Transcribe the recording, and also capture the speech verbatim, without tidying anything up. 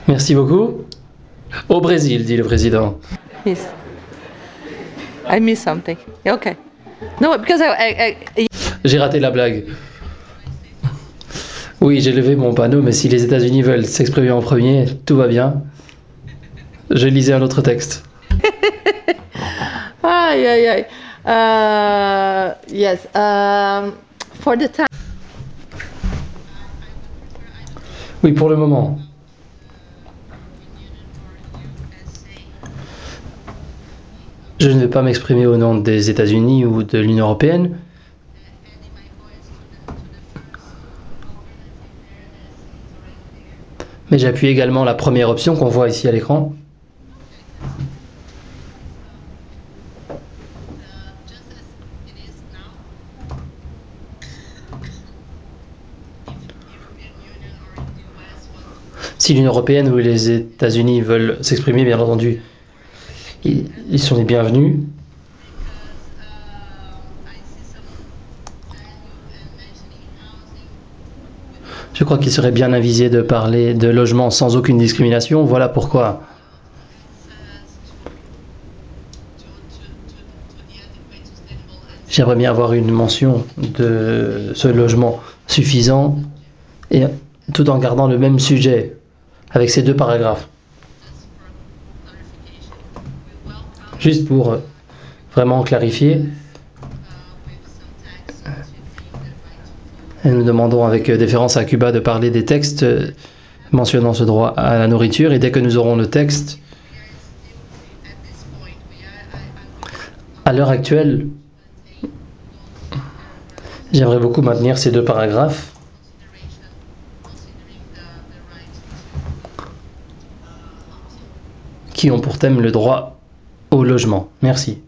Merci beaucoup. Au Brésil, dit le président. Yes. I missed something. Okay. No, because I, I, I J'ai raté la blague. Oui, j'ai levé mon panneau, mais si les États-Unis veulent s'exprimer en premier, tout va bien. Je lisais un autre texte. Aïe, aïe, aïe. Uh, yes. Um, for the time. Oui, pour le moment. Je ne vais pas m'exprimer au nom des États-Unis ou de l'Union européenne. Mais j'appuie également la première option qu'on voit ici à l'écran. Si l'Union européenne ou les États-Unis veulent s'exprimer, bien entendu, ils sont les bienvenus. Je crois qu'il serait bien avisé de parler de logement sans aucune discrimination. Voilà pourquoi. J'aimerais bien avoir une mention de ce logement suffisant, et tout en gardant le même sujet avec ces deux paragraphes. Juste pour vraiment clarifier, et nous demandons avec déférence à Cuba de parler des textes mentionnant ce droit à la nourriture, et dès que nous aurons le texte, à l'heure actuelle, j'aimerais beaucoup maintenir ces deux paragraphes qui ont pour thème le droit au logement. Merci.